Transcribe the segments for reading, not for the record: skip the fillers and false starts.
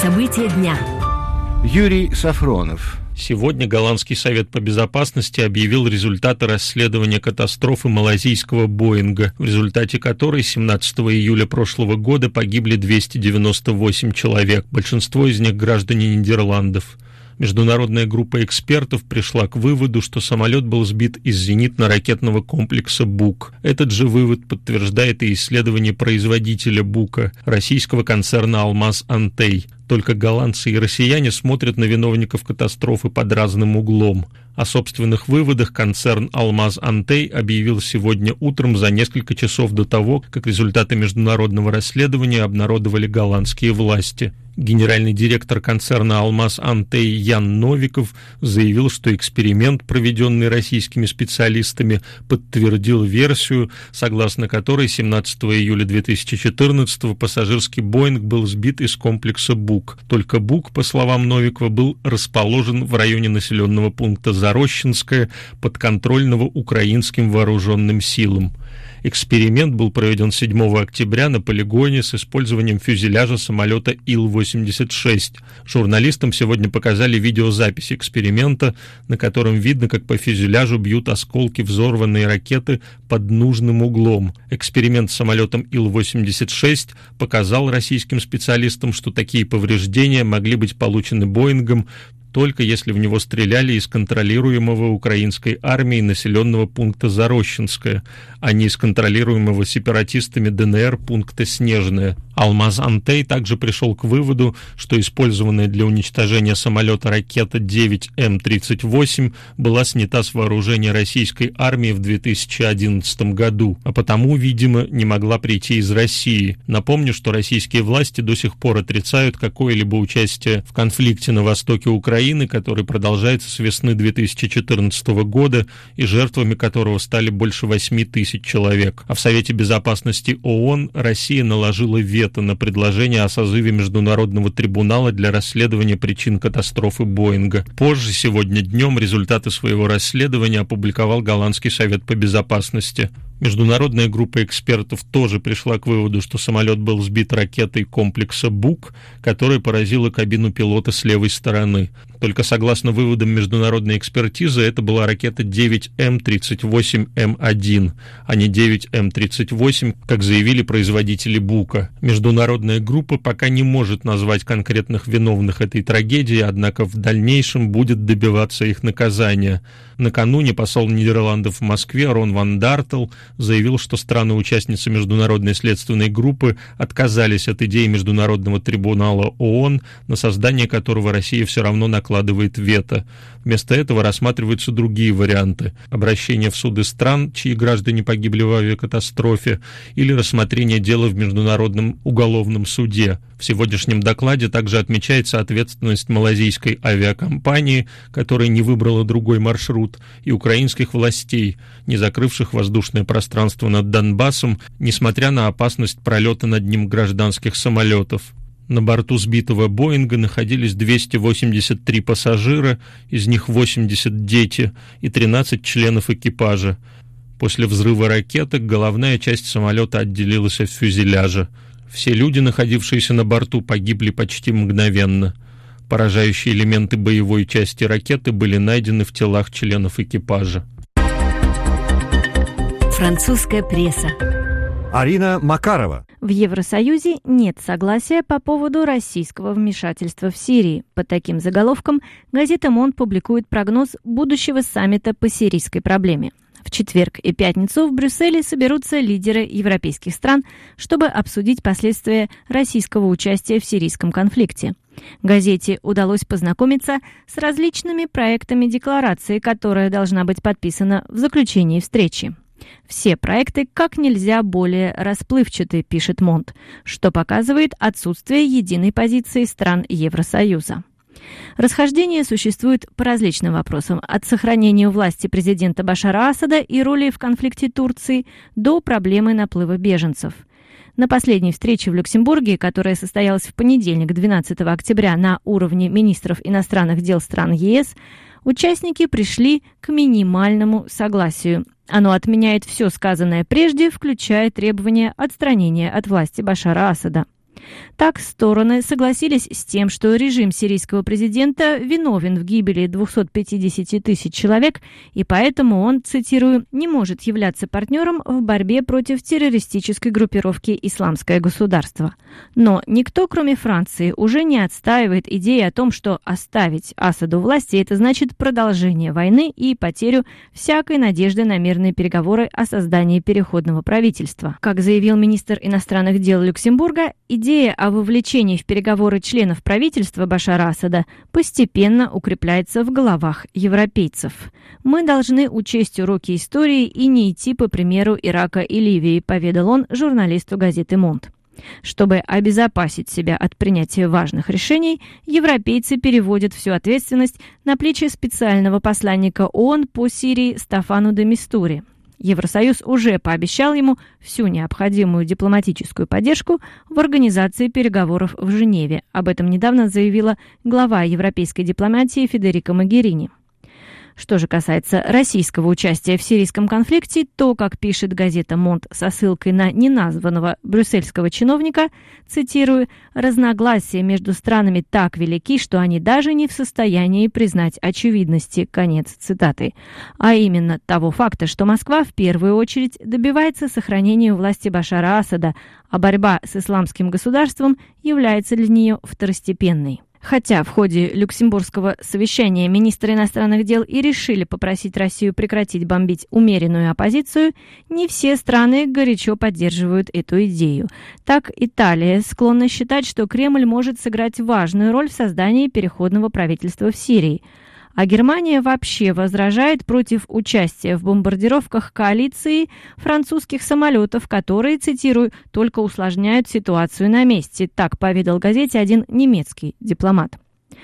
События дня. Юрий Сафронов. Сегодня Голландский совет по безопасности объявил результаты расследования катастрофы малайзийского «Боинга», в результате которой 17 июля прошлого года погибли 298 человек, большинство из них граждане Нидерландов. Международная группа экспертов пришла к выводу, что самолет был сбит из зенитно-ракетного комплекса «Бук». Этот же вывод подтверждает и исследование производителя «Бука», российского концерна «Алмаз Антей». Только голландцы и россияне смотрят на виновников катастрофы под разным углом. О собственных выводах концерн «Алмаз Антей» объявил сегодня утром за несколько часов до того, как результаты международного расследования обнародовали голландские власти. Генеральный директор концерна «Алмаз Антей» Ян Новиков заявил, что эксперимент, проведенный российскими специалистами, подтвердил версию, согласно которой 17 июля 2014 пассажирский «Боинг» был сбит из комплекса «Бук». Только «Бук», по словам Новикова, был расположен в районе населенного пункта Зарощенское, подконтрольного украинским вооруженным силам. Эксперимент был проведен 7 октября на полигоне с использованием фюзеляжа самолета Ил-86. Журналистам сегодня показали видеозапись эксперимента, на котором видно, как по фюзеляжу бьют осколки взорванной ракеты под нужным углом. Эксперимент с самолетом Ил-86 показал российским специалистам, что такие повреждения могли быть получены «Боингом» только если в него стреляли из контролируемого украинской армией населенного пункта Зарощенское, а не из контролируемого сепаратистами ДНР пункта Снежное. «Алмаз Антей» также пришел к выводу, что использованная для уничтожения самолета ракета 9М-38 была снята с вооружения российской армии в 2011 году, а потому, видимо, не могла прийти из России. Напомню, что российские власти до сих пор отрицают какое-либо участие в конфликте на востоке Украины, который продолжается с весны 2014 года и жертвами которого стали больше 8 тысяч человек. А в Совете безопасности ООН Россия наложила вето на предложение о созыве Международного трибунала для расследования причин катастрофы «Боинга». Позже, сегодня днем, результаты своего расследования опубликовал Голландский совет по безопасности. Международная группа экспертов тоже пришла к выводу, что самолет был сбит ракетой комплекса «Бук», которая поразила кабину пилота с левой стороны. Только согласно выводам международной экспертизы, это была ракета 9М38М1, а не 9М38, как заявили производители «Бука». Международная группа пока не может назвать конкретных виновных этой трагедии, однако в дальнейшем будет добиваться их наказания. Накануне посол Нидерландов в Москве Рон ван Дартел заявил, что страны-участницы международной следственной группы отказались от идеи Международного трибунала ООН, на создание которого Россия все равно накладывает вето. Вместо этого рассматриваются другие варианты: обращение в суды стран, чьи граждане погибли в авиакатастрофе, или рассмотрение дела в Международном уголовном суде. В сегодняшнем докладе также отмечается ответственность малайзийской авиакомпании, которая не выбрала другой маршрут, и украинских властей, не закрывших воздушное пространство над Донбассом, несмотря на опасность пролета над ним гражданских самолетов. На борту сбитого «Боинга» находились 283 пассажира, из них 80 дети и 13 членов экипажа. После взрыва ракеты головная часть самолета отделилась от фюзеляжа. Все люди, находившиеся на борту, погибли почти мгновенно. Поражающие элементы боевой части ракеты были найдены в телах членов экипажа. Французская пресса. Арина Макарова. В Евросоюзе нет согласия по поводу российского вмешательства в Сирии. Под таким заголовком газета «Монд» публикует прогноз будущего саммита по сирийской проблеме. В четверг и пятницу в Брюсселе соберутся лидеры европейских стран, чтобы обсудить последствия российского участия в сирийском конфликте. Газете удалось познакомиться с различными проектами декларации, которая должна быть подписана в заключении встречи. Все проекты как нельзя более расплывчаты, пишет Монд, что показывает отсутствие единой позиции стран Евросоюза. Расхождения существуют по различным вопросам, от сохранения у власти президента Башара Асада и роли в конфликте Турции до проблемы наплыва беженцев. На последней встрече в Люксембурге, которая состоялась в понедельник, 12 октября, на уровне министров иностранных дел стран ЕС, участники пришли к минимальному согласию. Оно отменяет все сказанное прежде, включая требование отстранения от власти Башара Асада. Так, стороны согласились с тем, что режим сирийского президента виновен в гибели 250 тысяч человек, и поэтому он, цитирую, «не может являться партнером в борьбе против террористической группировки «Исламское государство». Но никто, кроме Франции, уже не отстаивает идеи о том, что оставить Асаду власти – это значит продолжение войны и потерю всякой надежды на мирные переговоры о создании переходного правительства. Как заявил министр иностранных дел Люксембурга, идея о вовлечении в переговоры членов правительства Башара Асада постепенно укрепляется в головах европейцев. «Мы должны учесть уроки истории и не идти по примеру Ирака и Ливии», поведал он журналисту газеты «Монт». Чтобы обезопасить себя от принятия важных решений, европейцы переводят всю ответственность на плечи специального посланника ООН по Сирии Стаффано де Мистури. Евросоюз уже пообещал ему всю необходимую дипломатическую поддержку в организации переговоров в Женеве. Об этом недавно заявила глава европейской дипломатии Федерика Могерини. Что же касается российского участия в сирийском конфликте, то, как пишет газета «Монт» со ссылкой на неназванного брюссельского чиновника, цитирую, «разногласия между странами так велики, что они даже не в состоянии признать очевидности», конец цитаты. А именно того факта, что Москва в первую очередь добивается сохранения власти Башара Асада, а борьба с исламским государством является для нее второстепенной. Хотя в ходе люксембургского совещания министры иностранных дел и решили попросить Россию прекратить бомбить умеренную оппозицию, не все страны горячо поддерживают эту идею. Так, Италия склонна считать, что Кремль может сыграть важную роль в создании переходного правительства в Сирии. А Германия вообще возражает против участия в бомбардировках коалиции французских самолетов, которые, цитирую, «только усложняют ситуацию на месте», так поведал газете один немецкий дипломат.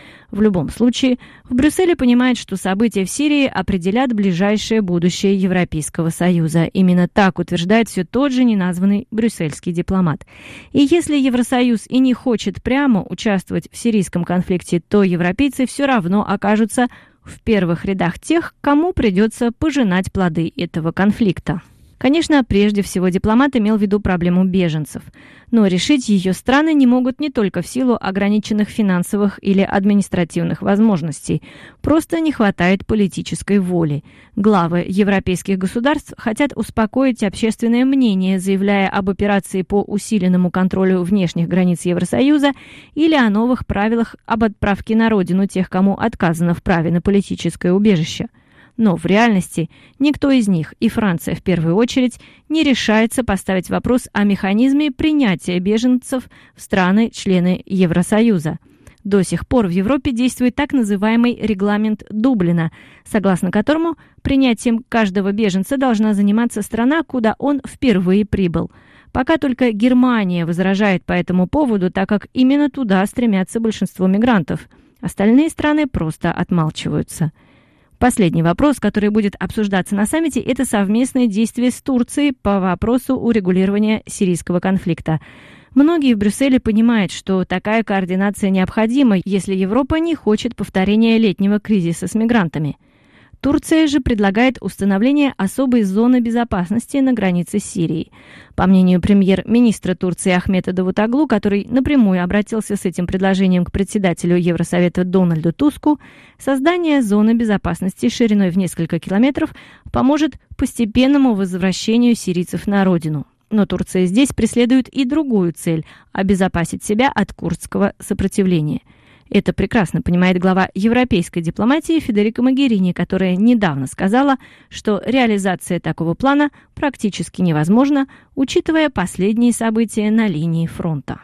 В любом случае, в Брюсселе понимают, что события в Сирии определят ближайшее будущее Европейского Союза. Именно так утверждает все тот же неназванный брюссельский дипломат. И если Евросоюз и не хочет прямо участвовать в сирийском конфликте, то европейцы все равно окажутся в первых рядах тех, кому придется пожинать плоды этого конфликта. Конечно, прежде всего дипломат имел в виду проблему беженцев. Но решить ее страны не могут не только в силу ограниченных финансовых или административных возможностей. Просто не хватает политической воли. Главы европейских государств хотят успокоить общественное мнение, заявляя об операции по усиленному контролю внешних границ Евросоюза или о новых правилах об отправке на родину тех, кому отказано в праве на политическое убежище. Но в реальности никто из них, и Франция в первую очередь, не решается поставить вопрос о механизме принятия беженцев в страны-члены Евросоюза. До сих пор в Европе действует так называемый регламент Дублина, согласно которому принятием каждого беженца должна заниматься страна, куда он впервые прибыл. Пока только Германия возражает по этому поводу, так как именно туда стремятся большинство мигрантов. Остальные страны просто отмалчиваются. Последний вопрос, который будет обсуждаться на саммите, это совместные действия с Турцией по вопросу урегулирования сирийского конфликта. Многие в Брюсселе понимают, что такая координация необходима, если Европа не хочет повторения летнего кризиса с мигрантами. Турция же предлагает установление особой зоны безопасности на границе с Сирией. По мнению премьер-министра Турции Ахмета Давутоглу, который напрямую обратился с этим предложением к председателю Евросовета Дональду Туску, создание зоны безопасности шириной в несколько километров поможет постепенному возвращению сирийцев на родину. Но Турция здесь преследует и другую цель – обезопасить себя от курдского сопротивления. Это прекрасно понимает глава европейской дипломатии Федерика Могерини, которая недавно сказала, что реализация такого плана практически невозможна, учитывая последние события на линии фронта.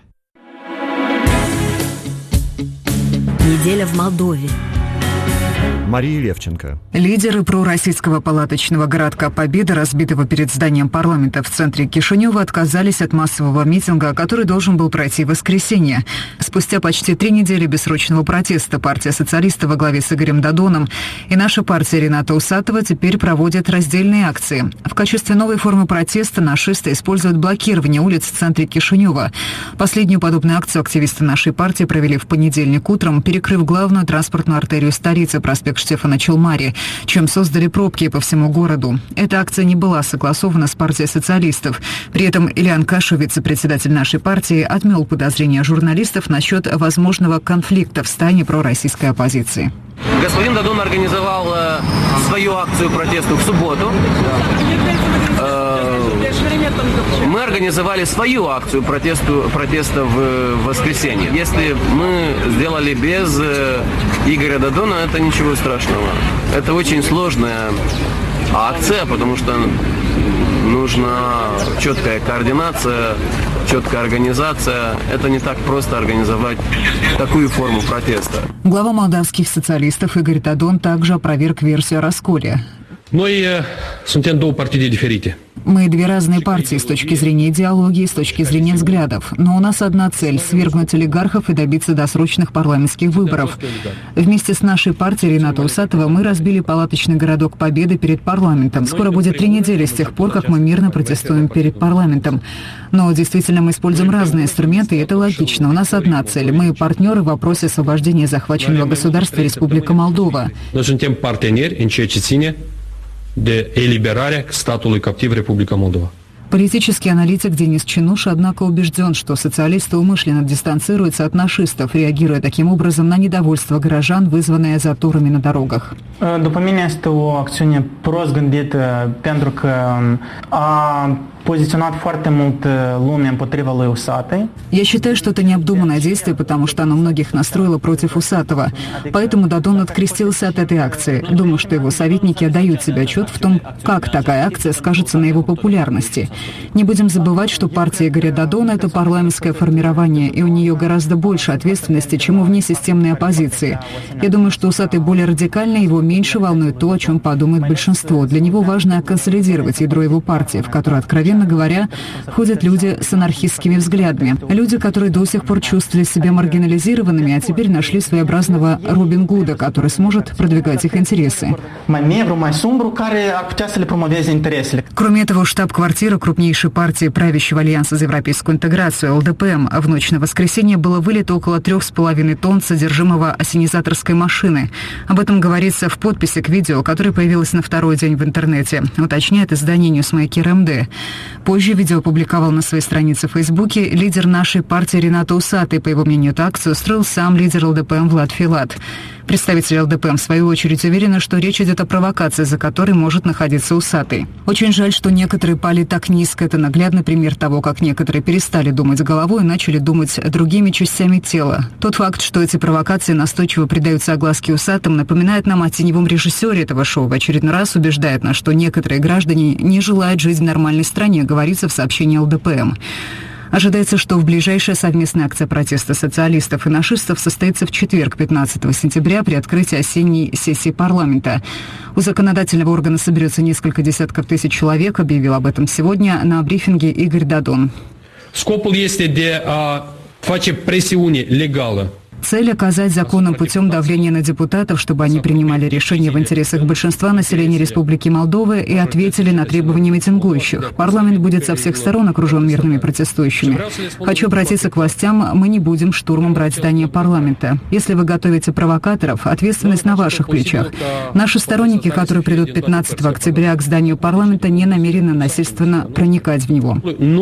Неделя в Молдове. Мария Левченко. Лидеры пророссийского палаточного городка Победа, разбитого перед зданием парламента в центре Кишинева, отказались от массового митинга, который должен был пройти в воскресенье. Спустя почти 3 недели бессрочного протеста партия социалистов во главе с Игорем Додоном и наша партия Рената Усатова теперь проводят раздельные акции. В качестве новой формы протеста нашисты используют блокирование улиц в центре Кишинева. Последнюю подобную акцию активисты нашей партии провели в понедельник утром, перекрыв главную транспортную артерию столицы, проспект проспект Штефана Челмари, чем создали пробки по всему городу. Эта акция не была согласована с партией социалистов. При этом Ильян Кашев, вице-председатель нашей партии, отмел подозрения журналистов насчет возможного конфликта в стане пророссийской оппозиции. Господин Дадон организовал свою акцию протеста в субботу. Мы организовали свою акцию протеста в воскресенье. Если мы сделали без Игоря Дадона, это ничего страшного. Это очень сложная акция, потому что нужна четкая координация, четкая организация. Это не так просто организовать такую форму протеста. Глава молдавских социалистов Игорь Дадон также опроверг версию о расколе. Мы две разные партии с точки зрения идеологии, с точки зрения взглядов. Но у нас одна цель – свергнуть олигархов и добиться досрочных парламентских выборов. Вместе с нашей партией Рената Усатова мы разбили палаточный городок Победы перед парламентом. Скоро будет 3 недели с тех пор, как мы мирно протестуем перед парламентом. Но действительно мы используем разные инструменты, и это логично. У нас одна цель – мы партнеры в вопросе освобождения захваченного государства Республика Молдова. de eliberarea statului captiv Republica Moldova. Политический аналитик Денис Чинуш, однако, убежден, что социалисты умышленно дистанцируются от нашистов, реагируя таким образом на недовольство горожан, вызванное заторами на дорогах. După mine este o acțiune prost gândită pentru că a poziționat foarte mult lume împotriva lui Усатый. Я считаю, что это необдуманное действие, потому что оно многих настроило против Усатова. Поэтому Дадон открестился от этой акции. Думаю, что его советники отдают себе отчет в том, как такая акция скажется на его популярности. Не будем забывать, что партия Игоря Дадона – это парламентское формирование, и у нее гораздо больше ответственности, чем у внесистемной оппозиции. Я думаю, что Усатый более радикальный, его меньше волнует то, о чем подумает большинство. Для него важно консолидировать ядро его партии, в которую, откровенно говоря, входят люди с анархистскими взглядами. Люди, которые до сих пор чувствовали себя маргинализированными, а теперь нашли своеобразного Робин Гуда, который сможет продвигать их интересы. Кроме этого, штаб-квартира крупнейшей партии правящего Альянса за европейскую интеграцию ЛДПМ в ночь на воскресенье было вылито около 3,5 тонн содержимого ассенизаторской машины. Об этом говорится в подписи к видео, которое появилось на второй день в интернете, уточняет издание Newsmaker МД. Позже видео опубликовал на своей странице в Фейсбуке лидер нашей партии Рената Усатый. По его мнению, эту акцию устроил сам лидер ЛДПМ Влад Филат. Представители ЛДПМ, в свою очередь, уверены, что речь идет о провокации, за которой может находиться Усатый. Очень жаль, что некоторые пали так низко. Это наглядный пример того, как некоторые перестали думать головой и начали думать другими частями тела. Тот факт, что эти провокации настойчиво придаются огласке Усатым, напоминает нам о теневом режиссере этого шоу. В очередной раз убеждает нас, что некоторые граждане не желают жить в нормальной стране, говорится в сообщении ЛДПМ. Ожидается, что в ближайшая совместная акция протеста социалистов и нашистов состоится в четверг, 15 сентября, при открытии осенней сессии парламента. У законодательного органа соберется несколько десятков тысяч человек, объявил об этом сегодня на брифинге Игорь Дадон. Scopul este de a face presiune legală. Цель – оказать законным путем давление на депутатов, чтобы они принимали решения в интересах большинства населения Республики Молдова и ответили на требования митингующих. Парламент будет со всех сторон окружен мирными протестующими. Хочу обратиться к властям, мы не будем штурмом брать здание парламента. Если вы готовите провокаторов, ответственность на ваших плечах. Наши сторонники, которые придут 15 октября к зданию парламента, не намерены насильственно проникать в него.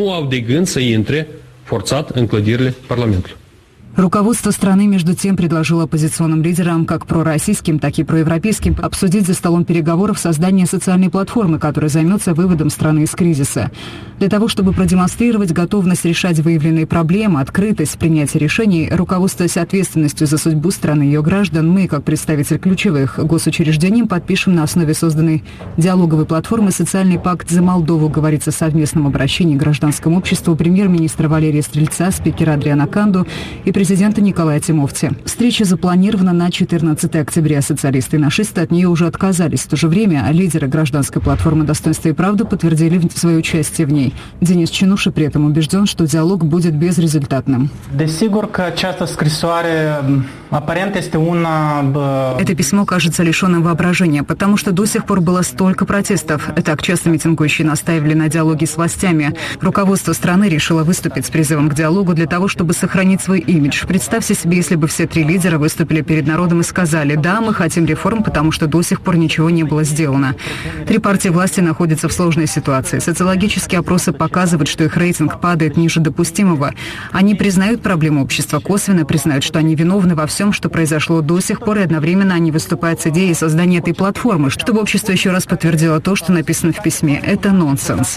Руководство страны, между тем, предложило оппозиционным лидерам, как пророссийским, так и проевропейским, обсудить за столом переговоров создание социальной платформы, которая займется выводом страны из кризиса. Для того, чтобы продемонстрировать готовность решать выявленные проблемы, открытость принятия решений, руководствуясь ответственностью за судьбу страны и ее граждан, мы, как представитель ключевых госучреждений, подпишем на основе созданной диалоговой платформы «Социальный пакт за Молдову», говорится в совместном обращении к гражданскому обществу премьер-министра Валерия Стрельца, спикера Адриана Канду и президента Николая Тимофти. Встреча запланирована на 14 октября. Социалисты и нашисты от нее уже отказались. В то же время лидеры гражданской платформы «Достоинство и правда» подтвердили свое участие в ней. Денис Чинуш при этом убежден, что диалог будет безрезультатным. Desigur că această scrisoare Это письмо кажется лишенным воображения, потому что до сих пор было столько протестов. Так часто митингующие настаивали на диалоге с властями. Руководство страны решило выступить с призывом к диалогу для того, чтобы сохранить свой имидж. Представьте себе, если бы все три лидера выступили перед народом и сказали: да, мы хотим реформ, потому что до сих пор ничего не было сделано. Три партии власти находятся в сложной ситуации. Социологические опросы показывают, что их рейтинг падает ниже допустимого. Они признают проблему общества, косвенно признают, что они виновны во всем, что произошло до сих пор, и одновременно они выступают с идеей создания этой платформы, чтобы общество еще раз подтвердило то, что написано в письме. Это нонсенс.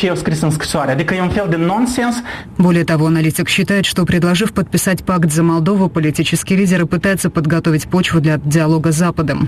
Более того, аналитик считает, что, предложив подписать пакт за Молдову, политические лидеры пытаются подготовить почву для диалога с Западом.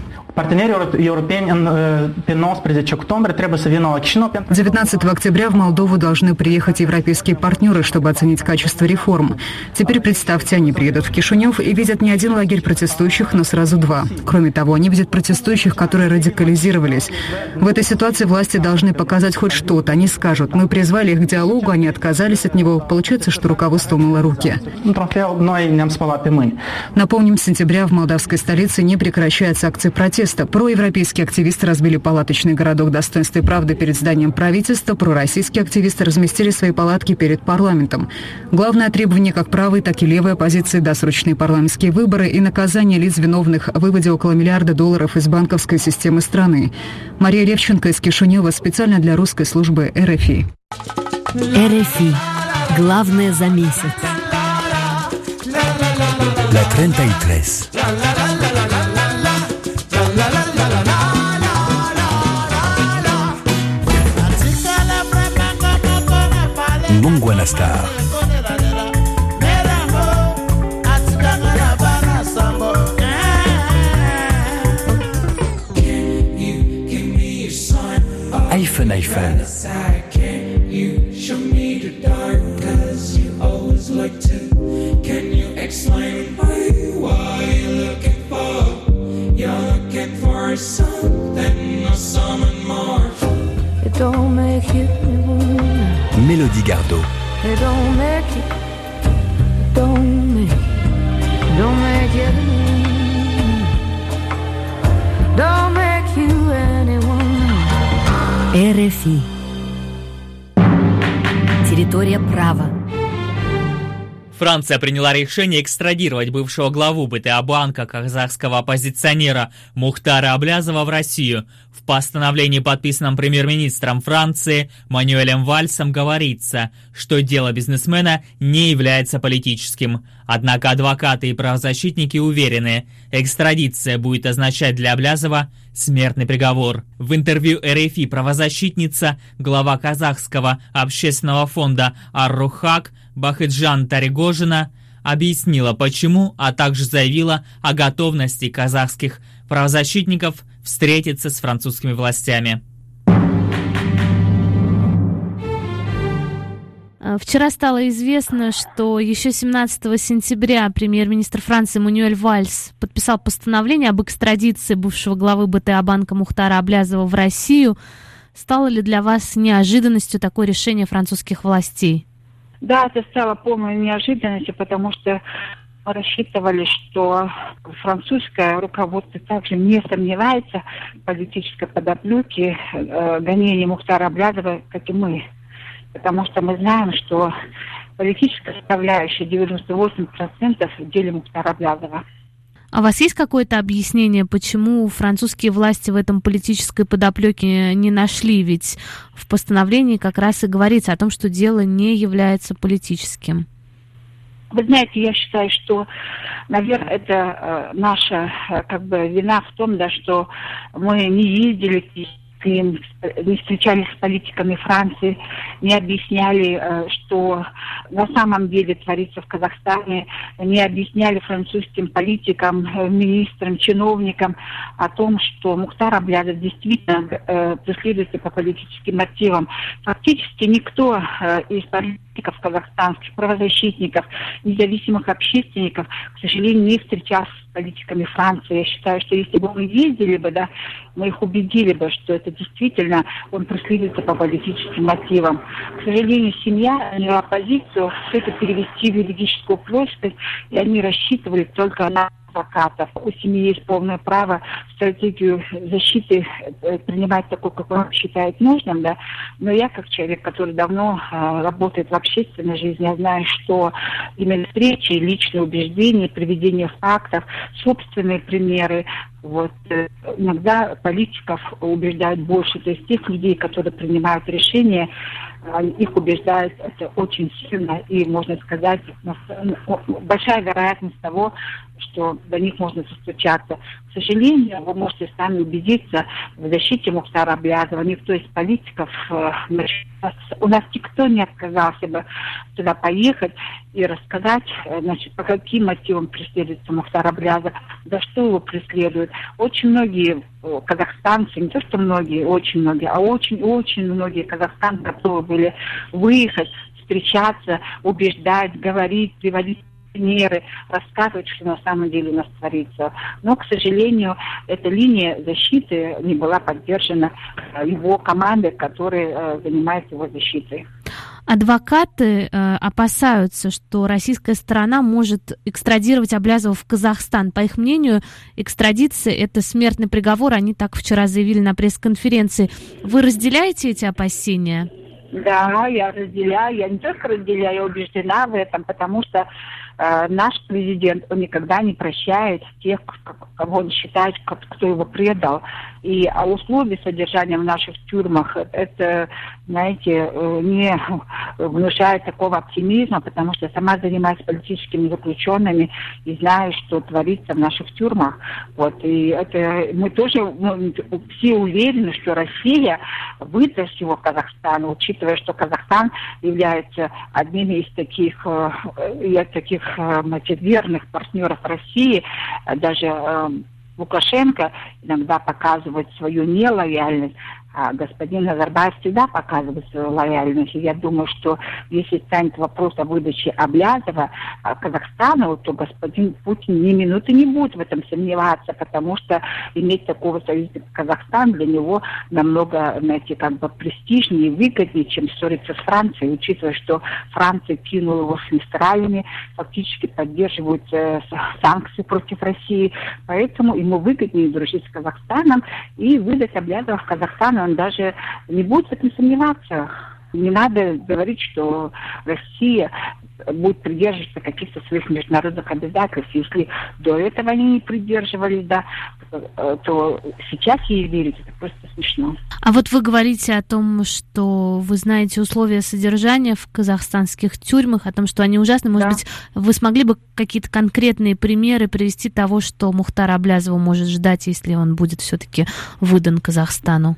19 октября в Молдову должны приехать европейские партнеры, чтобы оценить качество реформ. Теперь представьте, они приедут в Кишинев и видят не один лагерь протестующих, но сразу два. Кроме того, они видят протестующих, которые радикализировались. В этой ситуации власти должны показать хоть что-то. Они скажут: мы призвали их к диалогу, они отказались от него. Получается, что руководство умыло руки. Напомним, с сентября в молдавской столице не прекращаются акции протеста. Проевропейские активисты разбили палаточный городок «Достоинства и правды» перед зданием правительства. Пророссийские активисты разместили свои палатки перед парламентом. Главное требование как правой, так и левой оппозиции — досрочные парламентские выборы и наказание лиц, виновных в выводе около $1 миллиарда из банковской системы страны. Мария Левченко из Кишинева специально для русской службы РФИ. РФИ. Главное за месяц. La 33. Muy buenas tardes. iPhone. Can you explain why you're looking for? You're looking for something or someone more. It don't make you. Mélodie Gardot. It don't make you. Don't make you. Don't make you anyone. РФИ. Территория права. Франция приняла решение экстрадировать бывшего главу БТА-банка казахского оппозиционера Мухтара Аблязова в Россию. В постановлении, подписанном премьер-министром Франции Мануэлем Вальсом, говорится, что дело бизнесмена не является политическим. Однако адвокаты и правозащитники уверены, экстрадиция будет означать для Аблязова смертный приговор. В интервью РФИ правозащитница, глава казахского общественного фонда «Ар-Рухак» Бахыджан Таригожина объяснила, почему, а также заявила о готовности казахских правозащитников встретиться с французскими властями. Вчера стало известно, что еще 17 сентября премьер-министр Франции Мануэль Вальс подписал постановление об экстрадиции бывшего главы БТА-банка Мухтара Аблязова в Россию. Стало ли для вас неожиданностью такое решение французских властей? Да, это стало полной неожиданностью, потому что мы рассчитывали, что французское руководство также не сомневается в политической подоплеке гонения Мухтара Аблязова, как и мы. Потому что мы знаем, что политическая составляющая 98% в деле Мухтара Аблязова. А у вас есть какое-то объяснение, почему французские власти в этом политической подоплеке не нашли? Ведь в постановлении как раз и говорится о том, что дело не является политическим. Вы знаете, я считаю, что, наверное, это наша вина в том, что мы не ездили не встречались с политиками Франции, не объясняли, что на самом деле творится в Казахстане, не объясняли французским политикам, министрам, чиновникам о том, что Мухтар Аблязов действительно преследуется по политическим мотивам. Фактически никто из политиков казахстанских, правозащитников, независимых общественников, к сожалению, не встречался с политиками Франции. Я считаю, что если бы мы ездили бы, мы их убедили бы, что это действительно он преследуется по политическим мотивам. К сожалению, семья заняла позицию все это перевести в юридическую плоскость, и они рассчитывали только на адвокатов. У семьи есть полное право стратегию защиты принимать такую, как он считает нужным, да. Но я, как человек, который давно работает в общественной жизни, я знаю, что именно встречи, личные убеждения, приведение фактов, собственные примеры, вот, иногда политиков убеждают больше, то есть тех людей, которые принимают решения, их убеждает это очень сильно, и, можно сказать, большая вероятность того, что до них можно достучаться. К сожалению, вы можете сами убедиться в защите Мухтара Аблязова. Никто из политиков, у нас никто не отказался бы туда поехать и рассказать, значит, по каким мотивам преследуется Мухтар Аблязов, за что его преследуют. Очень многие казахстанцы, не то что многие, очень многие, а очень-очень многие казахстанцы готовы были выехать, встречаться, убеждать, говорить, приводить примеры, рассказывать, что на самом деле у нас творится. Но, к сожалению, эта линия защиты не была поддержана его командой, которая занимается его защитой. Адвокаты опасаются, что российская сторона может экстрадировать Аблязова в Казахстан. По их мнению, экстрадиция – это смертный приговор. Они так вчера заявили на пресс-конференции. Вы разделяете эти опасения? Да, я разделяю. Я не только разделяю, я убеждена в этом, потому что наш президент, он никогда не прощает тех, кого он считает, кто его предал. И условия содержания в наших тюрьмах, это, знаете, не внушает такого оптимизма, потому что я сама занимаюсь политическими заключенными и знаю, что творится в наших тюрьмах. Вот. И это мы тоже все уверены, что Россия выдаст его Казахстану, учитывая, что Казахстан является одним из таких верных партнеров России. Даже Лукашенко иногда показывает свою нелояльность, а господин Назарбаев всегда показывает свою лояльность. И я думаю, что если станет вопрос о выдаче Аблязова Казахстану, то господин Путин ни минуты не будет в этом сомневаться, потому что иметь такого союзника, как Казахстан, для него намного, знаете, как бы престижнее и выгоднее, чем ссориться с Францией, учитывая, что Франция кинула его с мистралями, фактически поддерживает санкции против России. Поэтому ему выгоднее дружить с Казахстаном и выдать Аблязова в Казахстан. Он даже не будет в этом сомневаться. Не надо говорить, что Россия будет придерживаться каких-то своих международных обязательств. Если до этого они не придерживались, да, то сейчас ей верить это просто смешно. А вот вы говорите о том, что вы знаете условия содержания в казахстанских тюрьмах, о том, что они ужасны. Может быть, вы смогли бы какие-то конкретные примеры привести того, что Мухтара Аблязова может ждать, если он будет все-таки выдан Казахстану?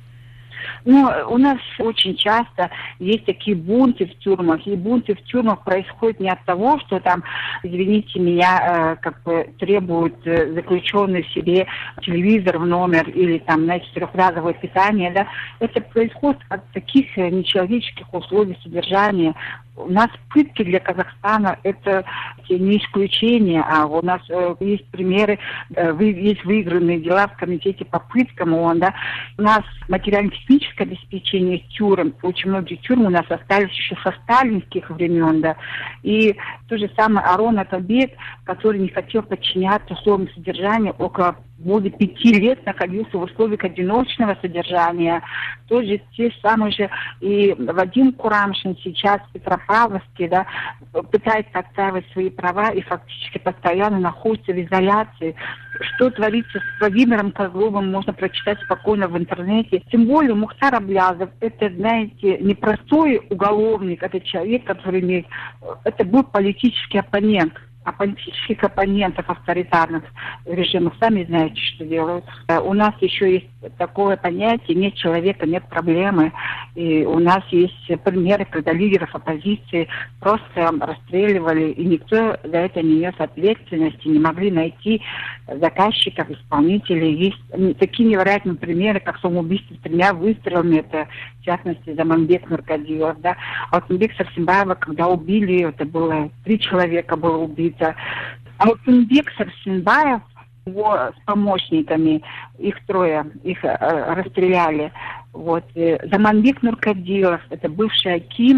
Ну, у нас очень часто есть такие бунты в тюрьмах, и бунты в тюрьмах происходят не от того, что там, извините меня, как бы требуют заключенные себе телевизор в номер или там, знаете, трехразовое питание, да, это происходит от таких нечеловеческих условий содержания. У нас пытки для Казахстана это не исключение, а у нас есть примеры, есть выигранные дела в комитете по пыткам ООН, да. У нас материально-техническое обеспечение тюрем, очень многие тюрьмы у нас остались еще со сталинских времен, да. И то же самое Арон Атабек, который не хотел подчиняться условиям содержания, около более 5 лет находился в условиях одиночного содержания. Тоже те самые же и Вадим Курамшин сейчас в Петропавловске, да, пытается отстаивать свои права и фактически постоянно находится в изоляции. Что творится с Владимиром Козловым, можно прочитать спокойно в интернете. Тем более Мухтар Аблязов, это, знаете, не простой уголовник, это человек, который имеет... Это был политический оппонент. А политических оппонентов авторитарных режимов, сами знаете, что делают. У нас еще есть такое понятие: нет человека, нет проблемы. И у нас есть примеры, когда лидеров оппозиции просто расстреливали, и никто за это не нес ответственности, не могли найти заказчиков, исполнителей. Есть такие невероятные примеры, как самоубийство 3 выстрелами, это в частности Заманбек Нуркадилов, да. А вот Мбек Сарсенбаева, когда убили, это было 3 человека было убито. А вот Мбек Сарсенбаев, его с помощниками, их 3, их расстреляли. Вот. Заманбек Нуркадилов, это бывший аким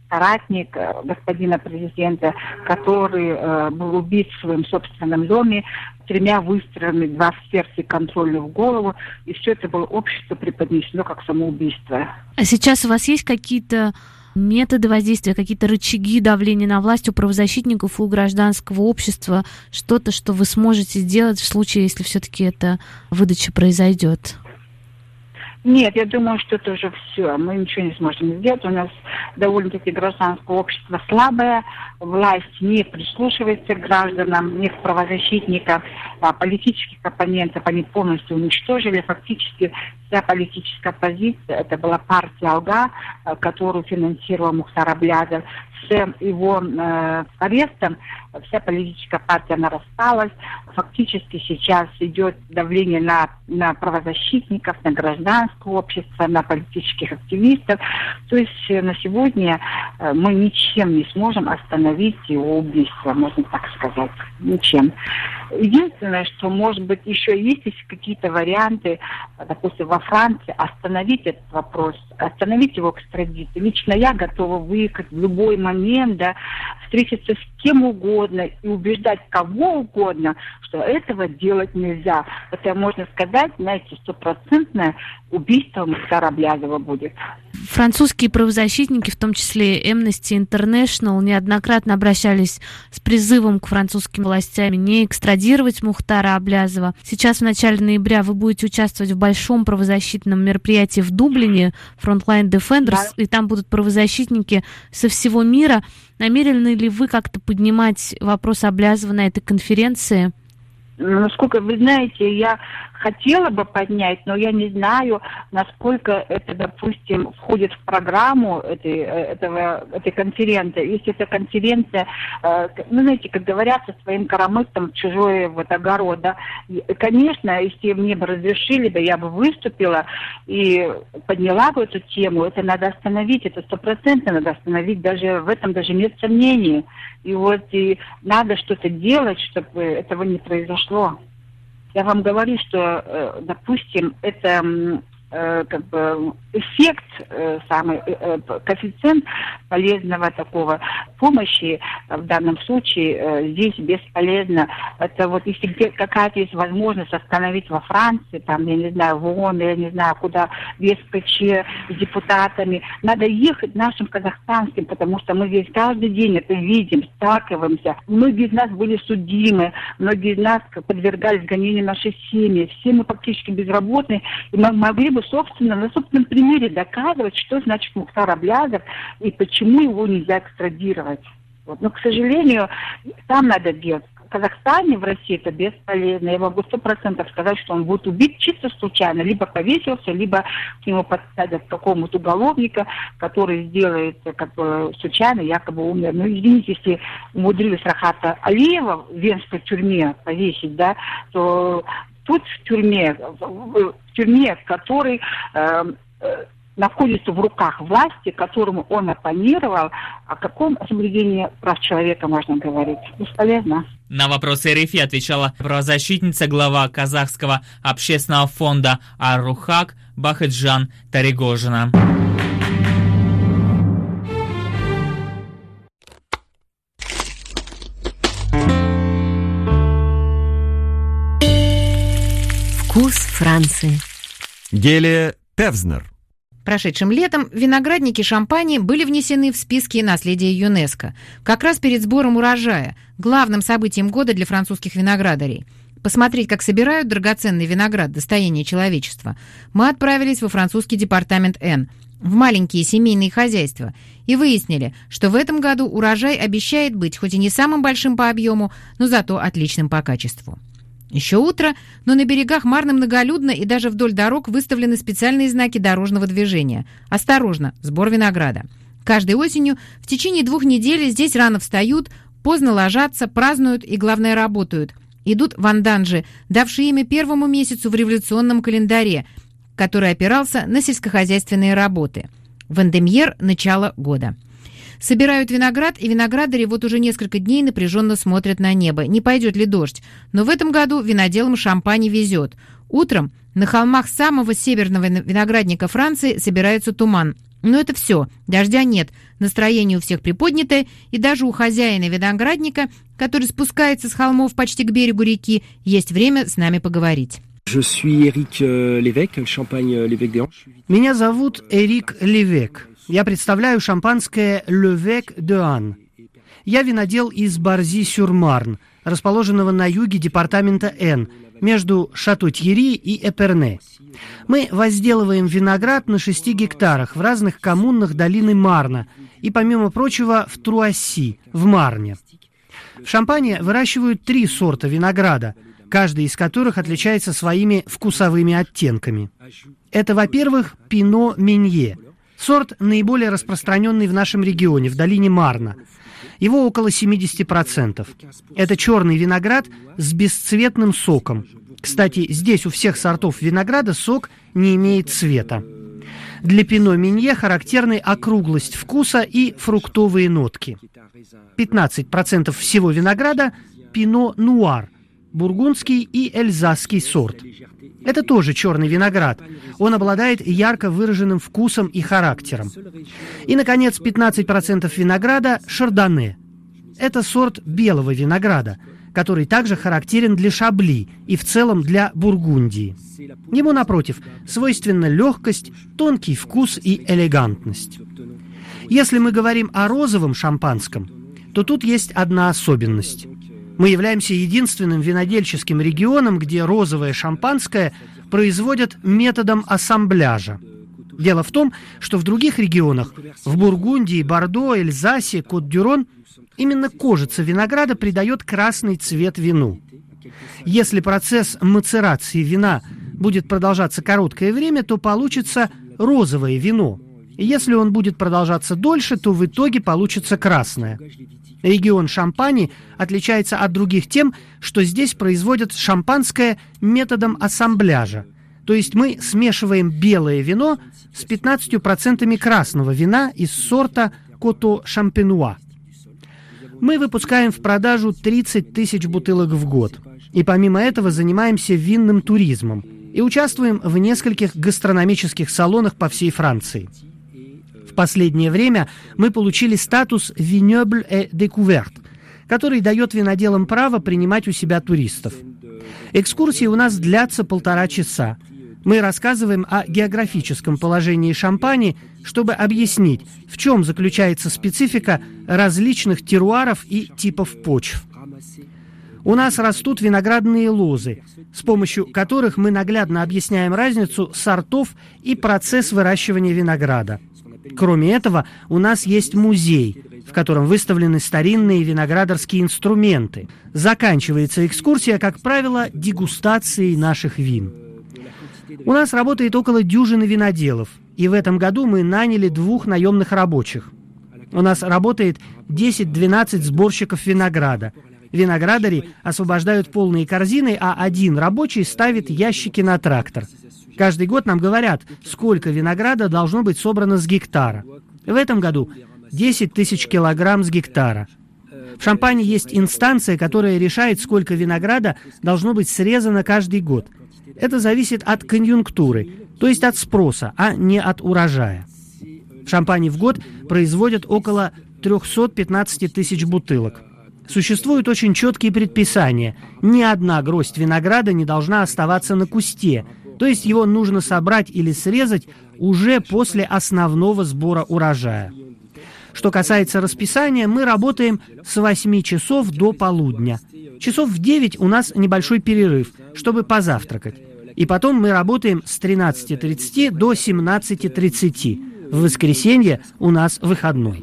соратник господина президента, который был убит в своем собственном доме 3 выстрелами, 2 в сердце и контрольную в голову, и все это было обществу преподнесено как самоубийство. А сейчас у вас есть какие-то методы воздействия, какие-то рычаги давления на власть у правозащитников, у гражданского общества, что-то, что вы сможете сделать в случае, если все-таки эта выдача произойдет? Нет, я думаю, что это уже все. Мы ничего не сможем сделать. У нас довольно-таки гражданское общество слабое, власть не прислушивается к гражданам, не к правозащитникам, а политических оппонентов они полностью уничтожили. Фактически вся политическая оппозиция, это была партия «Алга», которую финансировал Мухтар Аблязов. С его арестом вся политическая партия, она распалась. Фактически сейчас идет давление на правозащитников, на гражданское общество, на политических активистов. То есть на сегодня мы ничем не сможем остановить его убийство, можно так сказать. Ничем. Единственное, что, может быть, еще есть какие-то варианты, допустим, во Франции, остановить этот вопрос, остановить его экстрадицию. Лично я готова выехать в любой момент, да, встретиться с кем угодно и убеждать кого угодно, что этого делать нельзя. Это, можно сказать, знаете, 100% убийство Мухтара Аблязова будет. Французские правозащитники, в том числе Amnesty International, неоднократно обращались с призывом к французским властям не экстрадировать Мухтара Аблязова. Сейчас, в начале ноября, вы будете участвовать в большом правозащитном мероприятии в Дублине, Frontline Defenders, да. И там будут правозащитники со всего мира. Намерены ли вы как-то поднимать вопрос Аблязова на этой конференции? Насколько вы знаете, я хотела бы поднять, но я не знаю, насколько это, допустим, входит в программу этой конференции. Если эта конференция, знаете, как говорят, со своим коромыслом чужой огород, да. Конечно, если мне бы разрешили, я бы выступила и подняла бы эту тему. Это надо остановить, это 100% надо остановить, даже в этом даже нет сомнений. И надо что-то делать, чтобы этого не произошло. Я вам говорю, что, допустим, это эффект, самый коэффициент полезного такого помощи в данном случае здесь бесполезно. Это если какая-то есть возможность остановить во Франции, там, я не знаю, в ООН, я не знаю, куда, без ПЧ, с депутатами. Надо ехать нашим казахстанским, потому что мы здесь каждый день это видим, сталкиваемся. Многие из нас были судимы, многие из нас подвергались гонению нашей семьи. Все мы фактически безработные, и мы могли бы на собственном примере доказывать, что значит Мухтар Аблязов и почему его нельзя экстрадировать. Но, к сожалению, там надо делать. В Казахстане, в России это бесполезно. Я могу 100% сказать, что он будет убит чисто случайно. Либо повесился, либо к нему подсадят какого-то уголовника, который сделает случайно, якобы умер. Но извините, если умудрились Рахата Алиева в венской тюрьме повесить, да, то тут в тюрьме, который находится в руках власти, которому он оппонировал, о каком соблюдении прав человека можно говорить? Бесполезно. На вопросы РФИ отвечала правозащитница, глава казахского общественного фонда «Ар-Рухак» Бахытжан Таригожина. Вкус Франции. Гелия Певзнер. Прошедшим летом виноградники Шампани были внесены в списки наследия ЮНЕСКО, как раз перед сбором урожая, главным событием года для французских виноградарей. Посмотреть, как собирают драгоценный виноград, достояние человечества, мы отправились во французский департамент Н, в маленькие семейные хозяйства, и выяснили, что в этом году урожай обещает быть хоть и не самым большим по объему, но зато отличным по качеству. Еще утро, но на берегах Марны многолюдно и даже вдоль дорог выставлены специальные знаки дорожного движения. Осторожно, сбор винограда. Каждой осенью в течение 2 недель здесь рано встают, поздно ложатся, празднуют и, главное, работают. Идут ванданжи, давшие имя первому месяцу в революционном календаре, который опирался на сельскохозяйственные работы. Вандемьер – начало года. Собирают виноград, и виноградари вот уже несколько дней напряженно смотрят на небо, не пойдет ли дождь. Но в этом году виноделам Шампани везет. Утром на холмах самого северного виноградника Франции собирается туман. Но это все, дождя нет, настроение у всех приподнятое, и даже у хозяина виноградника, который спускается с холмов почти к берегу реки, есть время с нами поговорить. Меня зовут Эрик Левек. Я представляю шампанское «L'évêque de Anne». Я винодел из Барзи-сюр-Марн, расположенного на юге департамента Н, между Шато-Тьерри и Эперне. Мы возделываем виноград на 6 гектарах в разных коммунах долины Марна и, помимо прочего, в Труасси, в Марне. В Шампане выращивают 3 сорта винограда, каждый из которых отличается своими вкусовыми оттенками. Это, во-первых, Пино Менье, сорт наиболее распространенный в нашем регионе, в долине Марна. Его около 70%. Это черный виноград с бесцветным соком. Кстати, здесь у всех сортов винограда сок не имеет цвета. Для Пино Менье характерны округлость вкуса и фруктовые нотки. 15% всего винограда – Пино Нуар, бургундский и эльзасский сорт. Это тоже черный виноград. Он обладает ярко выраженным вкусом и характером. И, наконец, 15% винограда – шардоне. Это сорт белого винограда, который также характерен для Шабли и в целом для Бургундии. Ему, напротив, свойственна легкость, тонкий вкус и элегантность. Если мы говорим о розовом шампанском, то тут есть одна особенность. Мы являемся единственным винодельческим регионом, где розовое шампанское производят методом ассамбляжа. Дело в том, что в других регионах, в Бургундии, Бордо, Эльзасе, Кот-д'Юрон, именно кожица винограда придает красный цвет вину. Если процесс мацерации вина будет продолжаться короткое время, то получится розовое вино. И если он будет продолжаться дольше, то в итоге получится красное. Регион Шампани отличается от других тем, что здесь производят шампанское методом ассамбляжа. То есть мы смешиваем белое вино с 15% красного вина из сорта Кото Шампенуа. Мы выпускаем в продажу 30 тысяч бутылок в год. И помимо этого занимаемся винным туризмом и участвуем в нескольких гастрономических салонах по всей Франции. В последнее время мы получили статус «Vignoble et Découverte», который дает виноделам право принимать у себя туристов. Экскурсии у нас длятся 1,5 часа. Мы рассказываем о географическом положении Шампани, чтобы объяснить, в чем заключается специфика различных теруаров и типов почв. У нас растут виноградные лозы, с помощью которых мы наглядно объясняем разницу сортов и процесс выращивания винограда. Кроме этого, у нас есть музей, в котором выставлены старинные виноградарские инструменты. Заканчивается экскурсия, как правило, дегустацией наших вин. У нас работает около дюжины виноделов, и в этом году мы наняли 2 наемных рабочих. У нас работает 10-12 сборщиков винограда. Виноградари освобождают полные корзины, а 1 рабочий ставит ящики на трактор. Каждый год нам говорят, сколько винограда должно быть собрано с гектара. В этом году 10 тысяч килограмм с гектара. В Шампане есть инстанция, которая решает, сколько винограда должно быть срезано каждый год. Это зависит от конъюнктуры, то есть от спроса, а не от урожая. В Шампане в год производят около 315 тысяч бутылок. Существуют очень четкие предписания. Ни одна гроздь винограда не должна оставаться на кусте, то есть его нужно собрать или срезать уже после основного сбора урожая. Что касается расписания, мы работаем с 8 часов до полудня. Часов в 9 у нас небольшой перерыв, чтобы позавтракать. И потом мы работаем с 13:30 до 17:30. В воскресенье у нас выходной.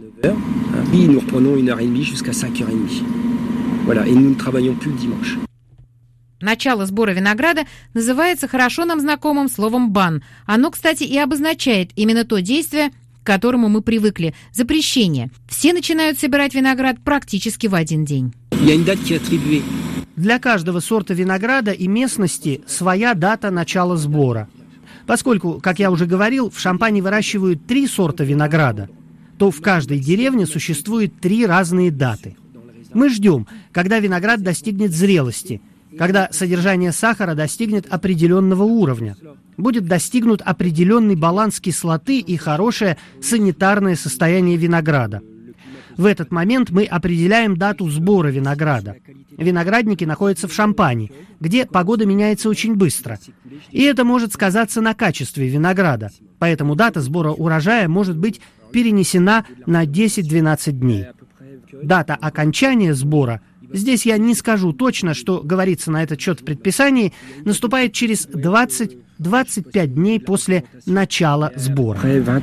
Начало сбора винограда называется хорошо нам знакомым словом «бан». Оно, кстати, и обозначает именно то действие, к которому мы привыкли – запрещение. Все начинают собирать виноград практически в один день. Для каждого сорта винограда и местности своя дата начала сбора. Поскольку, как я уже говорил, в Шампане выращивают 3 сорта винограда, то в каждой деревне существует 3 разные даты. Мы ждем, когда виноград достигнет зрелости, когда содержание сахара достигнет определенного уровня. Будет достигнут определенный баланс кислоты и хорошее санитарное состояние винограда. В этот момент мы определяем дату сбора винограда. Виноградники находятся в Шампани, где погода меняется очень быстро. И это может сказаться на качестве винограда. Поэтому дата сбора урожая может быть перенесена на 10-12 дней. Дата окончания сбора, здесь я не скажу точно, что говорится на этот счет в предписании, наступает через 20-25 дней после начала сбора.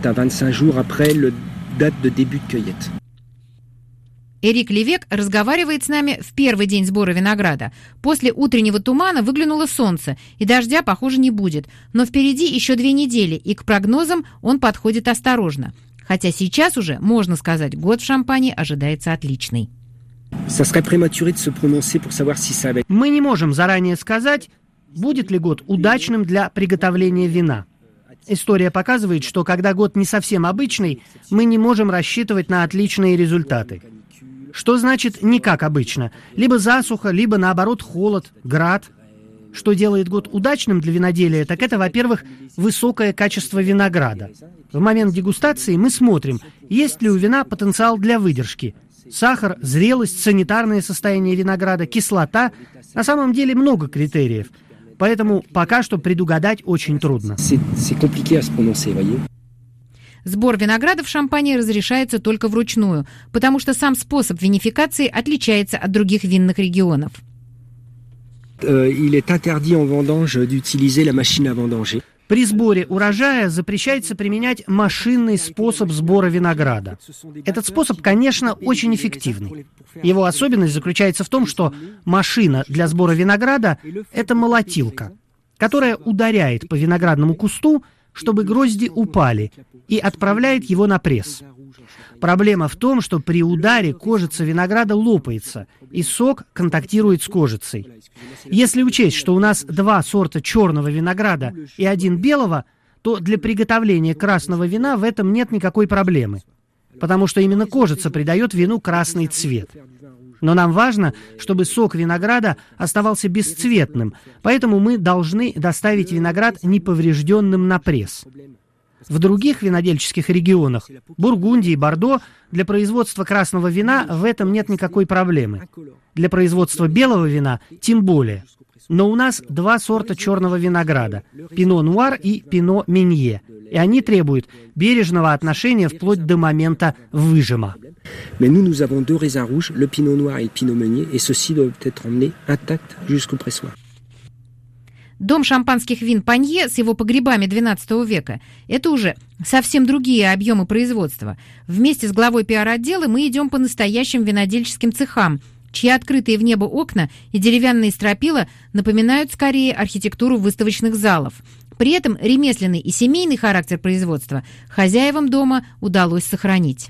Эрик Левек разговаривает с нами в первый день сбора винограда. После утреннего тумана выглянуло солнце, и дождя, похоже, не будет. Но впереди еще 2 недели, и к прогнозам он подходит осторожно. Хотя сейчас уже, можно сказать, год в Шампани ожидается отличный. Мы не можем заранее сказать, будет ли год удачным для приготовления вина. История показывает, что когда год не совсем обычный, мы не можем рассчитывать на отличные результаты. Что значит «не как обычно»? Либо засуха, либо, наоборот, холод, град. Что делает год удачным для виноделия, так это, во-первых, высокое качество винограда. В момент дегустации мы смотрим, есть ли у вина потенциал для выдержки. Сахар, зрелость, санитарное состояние винограда, кислота. На самом деле много критериев. Поэтому пока что предугадать очень трудно. Сбор винограда в Шампани разрешается только вручную, потому что сам способ винификации отличается от других винных регионов. При сборе урожая запрещается применять машинный способ сбора винограда. Этот способ, конечно, очень эффективный. Его особенность заключается в том, что машина для сбора винограда – это молотилка, которая ударяет по виноградному кусту, чтобы грозди упали, и отправляет его на пресс. Проблема в том, что при ударе кожица винограда лопается, и сок контактирует с кожицей. Если учесть, что у нас 2 сорта черного винограда и 1 белого, то для приготовления красного вина в этом нет никакой проблемы, потому что именно кожица придает вину красный цвет. Но нам важно, чтобы сок винограда оставался бесцветным, поэтому мы должны доставить виноград неповрежденным на пресс. В других винодельческих регионах, Бургундии, Бордо, для производства красного вина в этом нет никакой проблемы. Для производства белого вина тем более. Но у нас 2 сорта черного винограда – Пино Нуар и Пино Менье, и они требуют бережного отношения вплоть до момента выжима. Mais nous avons 2 raisins rouges, le Pinot Noir et le Pinot Meunier, et ceux-ci doivent être emmenés intacts jusqu'au pressoir. Дом шампанских вин Панье с его погребами XII века – это уже совсем другие объемы производства. Вместе с главой пиар-отдела мы идем по настоящим винодельческим цехам, чьи открытые в небо окна и деревянные стропила напоминают скорее архитектуру выставочных залов. При этом ремесленный и семейный характер производства хозяевам дома удалось сохранить.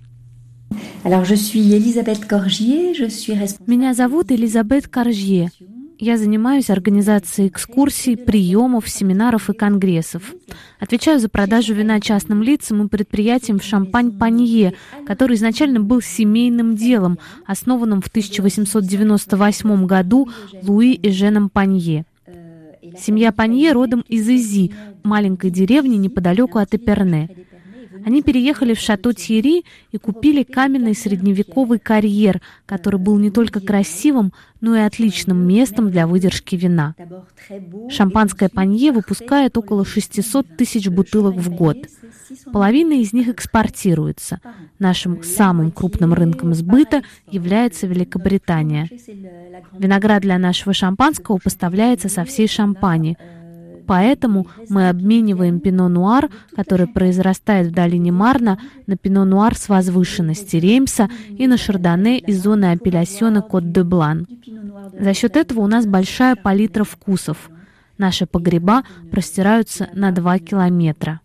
Меня зовут Элизабет Коржье. Я занимаюсь организацией экскурсий, приемов, семинаров и конгрессов. Отвечаю за продажу вина частным лицам и предприятиям в Шампань-Панье, который изначально был семейным делом, основанным в 1898 году Луи Эженом Панье. Семья Панье родом из Изи, маленькой деревни неподалеку от Эперне. Они переехали в Шато-Тьерри и купили каменный средневековый карьер, который был не только красивым, но и отличным местом для выдержки вина. Шампанское Панье выпускает около 600 тысяч бутылок в год. Половина из них экспортируется. Нашим самым крупным рынком сбыта является Великобритания. Виноград для нашего шампанского поставляется со всей Шампани. Поэтому мы обмениваем Пино Нуар, который произрастает в долине Марна, на Пино Нуар с возвышенности Реймса и на Шардоне из зоны апеллясьона Кот-де-Блан. За счет этого у нас большая палитра вкусов. Наши погреба простираются на 2 километра.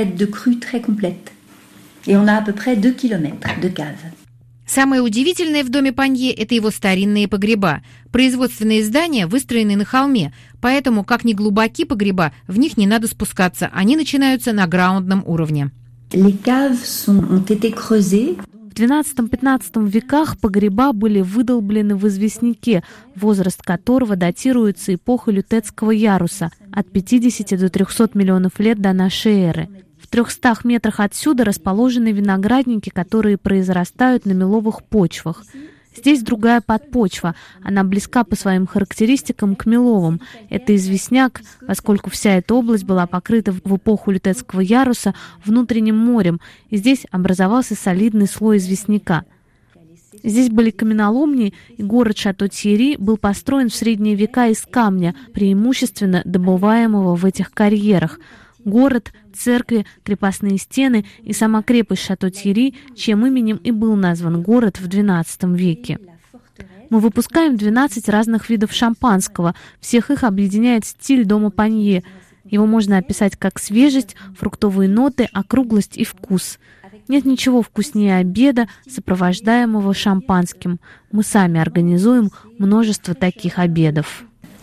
Самое удивительное в доме Панье – это его старинные погреба. Производственные здания выстроены на холме, поэтому, как ни глубоки погреба, в них не надо спускаться, они начинаются на граундном уровне. В В XII-XV веках погреба были выдолблены в известняке, возраст которого датируется эпохой Лютецкого яруса от 50 до 300 миллионов лет до нашей эры. В 300 метрах отсюда расположены виноградники, которые произрастают на меловых почвах. Здесь другая подпочва, она близка по своим характеристикам к меловым. Это известняк, поскольку вся эта область была покрыта в эпоху Лютецкого яруса внутренним морем, и здесь образовался солидный слой известняка. Здесь были каменоломни, и город Шато-Тьерри был построен в средние века из камня, преимущественно добываемого в этих карьерах. Город, церкви, крепостные стены и сама крепость Шато-Тьерри, чьим именем и был назван город в XII веке. Мы выпускаем 12 разных видов шампанского. Всех их объединяет стиль дома Панье. Его можно описать как свежесть, фруктовые ноты, округлость и вкус. Нет ничего вкуснее обеда, сопровождаемого шампанским. Мы сами организуем множество таких обедов.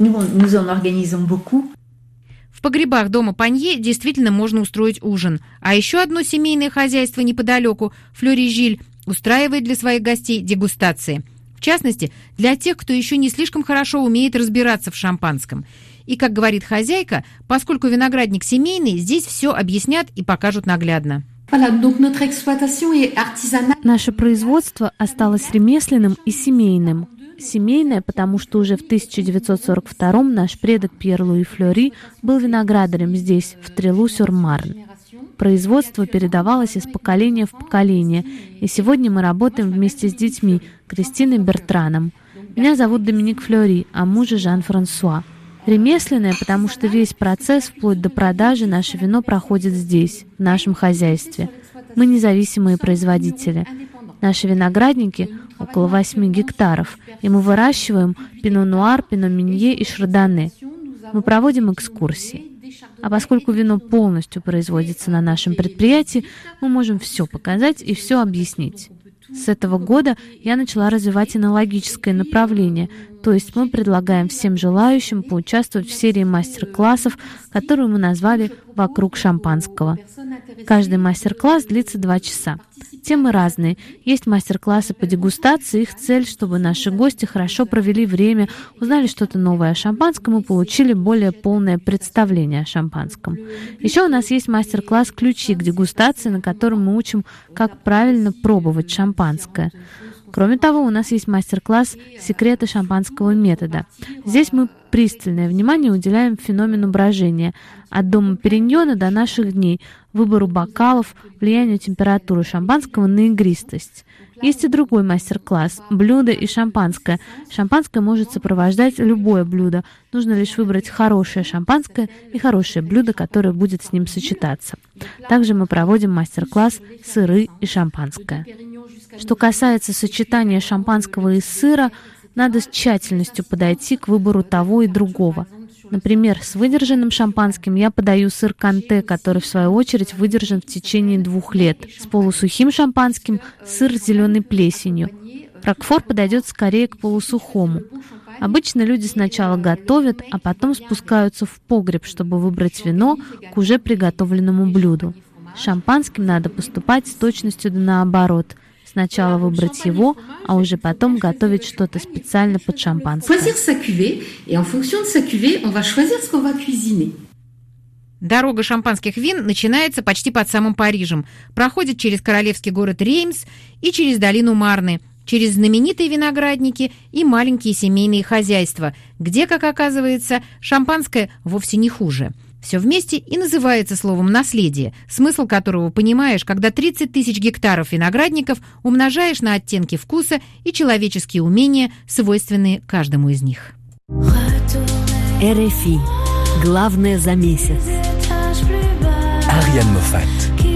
В погребах дома Панье действительно можно устроить ужин. А еще одно семейное хозяйство неподалеку, Флёри-Жиль, устраивает для своих гостей дегустации. В частности, для тех, кто еще не слишком хорошо умеет разбираться в шампанском. И, как говорит хозяйка, поскольку виноградник семейный, здесь все объяснят и покажут наглядно. Наше производство осталось ремесленным и семейным. Семейное, потому что уже в 1942-м наш предок Пьер-Луи Флёри был виноградарем здесь, в Трелу-сюр-Марн. Производство передавалось из поколения в поколение, и сегодня мы работаем вместе с детьми, Кристиной Бертраном. Меня зовут Доминик Флёри, а мужа Жан-Франсуа. Ремесленное, потому что весь процесс, вплоть до продажи, наше вино проходит здесь, в нашем хозяйстве. Мы независимые производители. Наши виноградники около 8 гектаров, и мы выращиваем пино-нуар, пино-минье и шардоне. Мы проводим экскурсии. А поскольку вино полностью производится на нашем предприятии, мы можем все показать и все объяснить. С этого года я начала развивать энологическое направление, то есть мы предлагаем всем желающим поучаствовать в серии мастер-классов, которую мы назвали «Вокруг шампанского». Каждый мастер-класс длится 2 часа. Темы разные. Есть мастер-классы по дегустации. Их цель, чтобы наши гости хорошо провели время, узнали что-то новое о шампанском и получили более полное представление о шампанском. Еще у нас есть мастер-класс «Ключи к дегустации», на котором мы учим, как правильно пробовать шампанское. Кроме того, у нас есть мастер-класс «Секреты шампанского метода». Здесь мы пристальное внимание уделяем феномену брожения, от дома Периньона до наших дней, выбору бокалов, влиянию температуры шампанского на игристость. Есть и другой мастер-класс «Блюдо и шампанское». Шампанское может сопровождать любое блюдо. Нужно лишь выбрать хорошее шампанское и хорошее блюдо, которое будет с ним сочетаться. Также мы проводим мастер-класс «Сыры и шампанское». Что касается сочетания шампанского и сыра, надо с тщательностью подойти к выбору того и другого. Например, с выдержанным шампанским я подаю сыр Канте, который, в свою очередь, выдержан в течение 2 лет. С полусухим шампанским – сыр с зеленой плесенью. Рокфор подойдет скорее к полусухому. Обычно люди сначала готовят, а потом спускаются в погреб, чтобы выбрать вино к уже приготовленному блюду. С шампанским надо поступать с точностью да наоборот. Сначала выбрать его, а уже потом готовить что-то специально под шампанское. Дорога шампанских вин начинается почти под самым Парижем, проходит через королевский город Реймс и через долину Марны, через знаменитые виноградники и маленькие семейные хозяйства, где, как оказывается, шампанское вовсе не хуже. Все вместе и называется словом «наследие», смысл которого понимаешь, когда 30 тысяч гектаров виноградников умножаешь на оттенки вкуса и человеческие умения, свойственные каждому из них. РФИ. Главное за месяц. Ariane Moffat.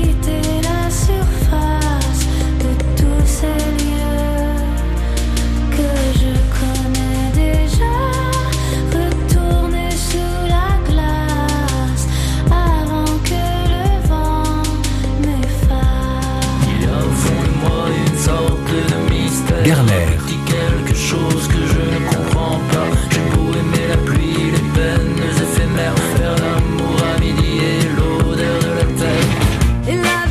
Garner. Quelque chose que je ne comprends pas. J'ai beau aimer la pluie, les peines éphémères, faire l'amour à midi et l'odeur de la terre.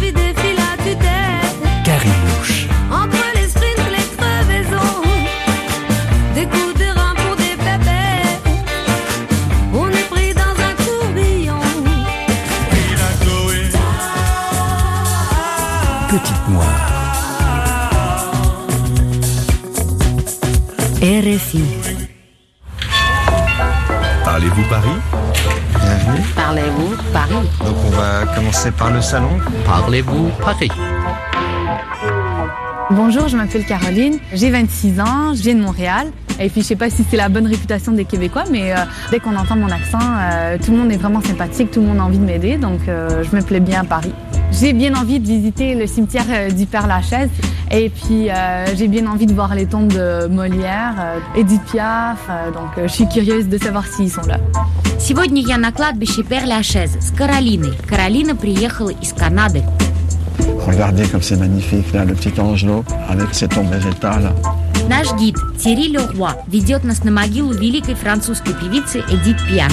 Merci. Parlez-vous Paris? Bienvenue. Parlez-vous Paris? Donc on va commencer par le salon. Parlez-vous Paris? Bonjour, je m'appelle Caroline, j'ai 26 ans, je viens de Montréal. Et puis je sais pas si c'est la bonne réputation des Québécois, mais dès qu'on entend mon accent, tout le monde est vraiment sympathique, tout le monde a envie de m'aider, donc je me plais bien à Paris. J'ai bien envie de visiter le cimetière du Père-Lachaise et puis j'ai bien envie de voir les tombes de Molière, Édith Piaf, donc je suis curieuse de savoir s'ils sont là. Сегодня я на кладбище Пер-Лашез с Каролиной. Каролина приехала из Канады. Regardez comme c'est magnifique, là, le petit Angelo avec ses tombes végétales. Наш гид Тири Леруа ведет нас на могилу великой французской певицы Эдит Пиаф.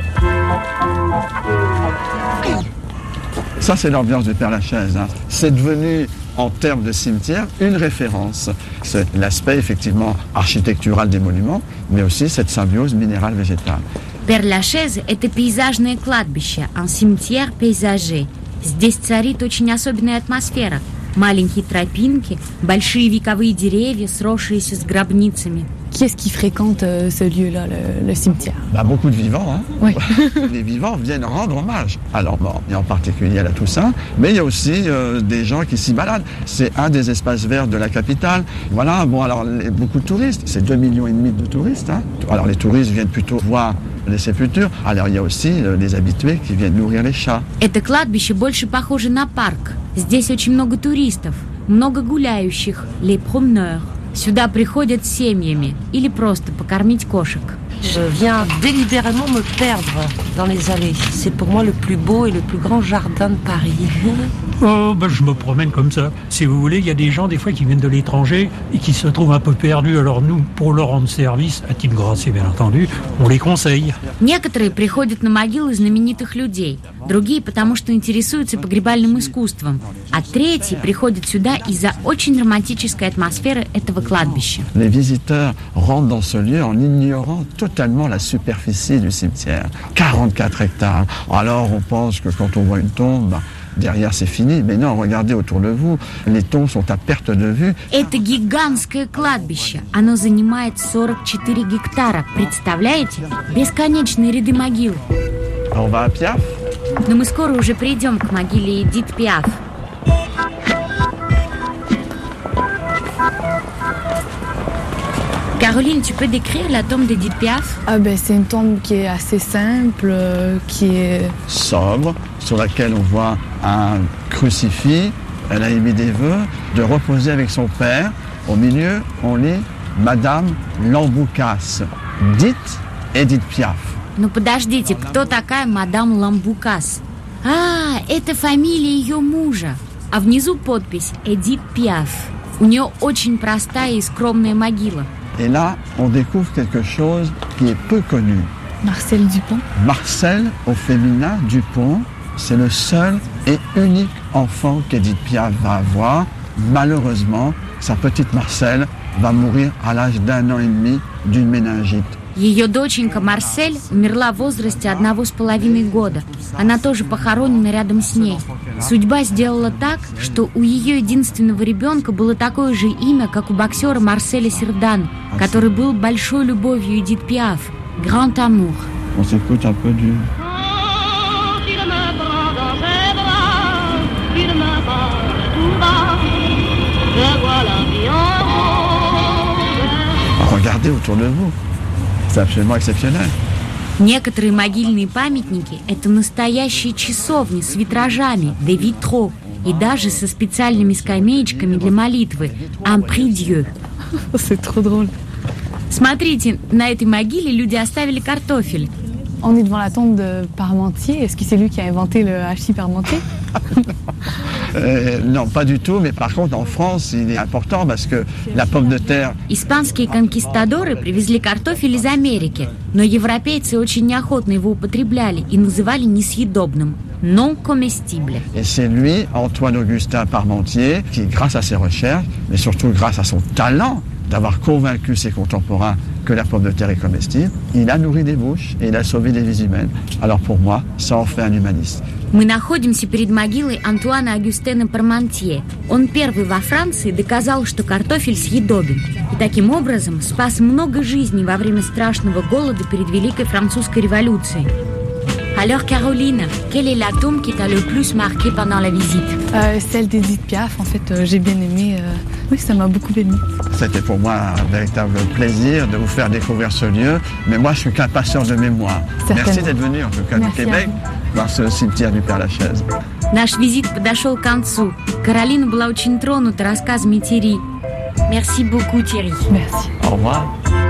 Ça, c'est l'ambiance du Père-Lachaise. Hein. C'est devenu, en termes de cimetière, une référence. C'est l'aspect, effectivement, architectural des monuments, mais aussi cette symbiose minérale-végétale. Пер-Лашез – это пейзажное кладбище, un cimetière paysager. Здесь царит очень особенная атмосфера. Маленькие тропинки, большие вековые деревья, сросшиеся с гробницами. Qui est-ce qui fréquente ce lieu-là, le cimetière? Beaucoup de vivants. Hein. Oui. Les vivants viennent rendre hommage à leurs morts, et en particulier à la Toussaint. Mais il y a aussi des gens qui s'y baladent. C'est un des espaces verts de la capitale. Voilà, bon, alors beaucoup de touristes. C'est 2,5 millions de touristes. Hein. Alors les touristes viennent plutôt voir les sépultures. Alors il y a aussi les habitués qui viennent nourrir les chats. Это кладбище больше похоже на парк. Здесь очень много туристов, много гуляющих, les promeneurs. Сюда приходят семьями или просто покормить кошек. Je viens délibérément me perdre dans les allées. C'est pour moi le plus beau et le plus grand jardin de Paris. Je me promène comme ça. Si vous voulez, il y a des gens des fois qui viennent de l'étranger et qui se trouvent un peu perdus. Alors nous, pour leur rendre service, à titre gracieux bien entendu, on les conseille. Некоторые приходят на могилы знаменитых людей, другие потому что интересуются погребальным искусством, а третьи приходят сюда из-за очень романтической атмосферы этого кладбища. Les visiteurs rentrent dans ce lieu en ignorant totalement la superficie du cimetière. 44 hectares. Alors on pense que quand on voit une tombe, derrière c'est fini, mais non, regardez autour de vous, les tombes sont à perte de vue. Это гигантское кладбище. Оно занимает 44 гектара. Представляете? Бесконечные ряды могил. On va à Piaf? Но мы скоро уже придем к могиле Эдит Пиаф. Caroline, tu peux décrire la tombe d'Édith Piaf? C'est une tombe qui est assez simple, qui est... sobre, sur laquelle on voit un crucifix. Elle a émis des vœux de reposer avec son père. Au milieu, on lit Madame Lamboucas, dite Édith Piaf. Ну подождите, кто такая мадам Ламбукас? Это фамилия ее мужа. А внизу подпись Эдит Пиаф. У нее очень простая и скромная могила. Et là, on découvre quelque chose qui est peu connu. Marcel Dupont. Marcel, au féminin, Dupont, c'est le seul et unique enfant qu'Édith Piaf va avoir. Malheureusement, sa petite Marcel va mourir à l'âge d'1 an et demi d'une méningite. Ее доченька Марсель умерла в возрасте 1,5 года. Она тоже похоронена рядом с ней. Судьба сделала так, что у ее единственного ребенка было такое же имя, как у боксера Марселя Сердана, который был большой любовью Эдит Пиаф. Grand amour. On s'écoute un peu du... Regardez autour de vous. C'est absolument exceptionnel. Некоторые могильные памятники – это настоящие часовни с витражами, des vitraux, и даже со специальными скамеечками для молитвы, un prie-dieu. C'est trop drôle. Смотрите, на этой могиле люди оставили картофель. On est devant la tombe de Parmentier. Est-ce que c'est lui qui a inventé le hachis Parmentier? Non, pas du tout, mais par contre en France il est important parce que la pomme de terre... Испанские конкистадоры привезли картофель из Америки, но европейцы очень неохотно его употребляли и называли несъедобным. Non comestible. Et c'est lui, Antoine-Augustin Parmentier, qui grâce à ses recherches, mais surtout grâce à son talent, d'avoir convaincu ses contemporains que la pomme de terre est comestible. Il a nourri des bouches et il a sauvé des vies humaines. Alors pour moi, ça en fait un humaniste. Мы находимся перед могилой Антуана Агюстена Пармантье. Он первый во Франции доказал, что картофель съедобен. И таким образом спас много жизней во время страшного голода перед Великой Французской революцией. Alors Caroline, quelle est la tombe qui t'a le plus marqué pendant la visite? Celle d'Edith Piaf, en fait, j'ai bien aimé. Oui, ça m'a beaucoup ému. C'était pour moi un véritable plaisir de vous faire découvrir ce lieu. Mais moi, je suis qu'un passeur de mémoire. Merci d'être venu, en tout cas, du Québec, voir ce cimetière du Père-Lachaise. Наш визит подошел к концу. Каролина была очень тронута рассказами Тьерри. Merci beaucoup, Thierry. Merci. Au revoir.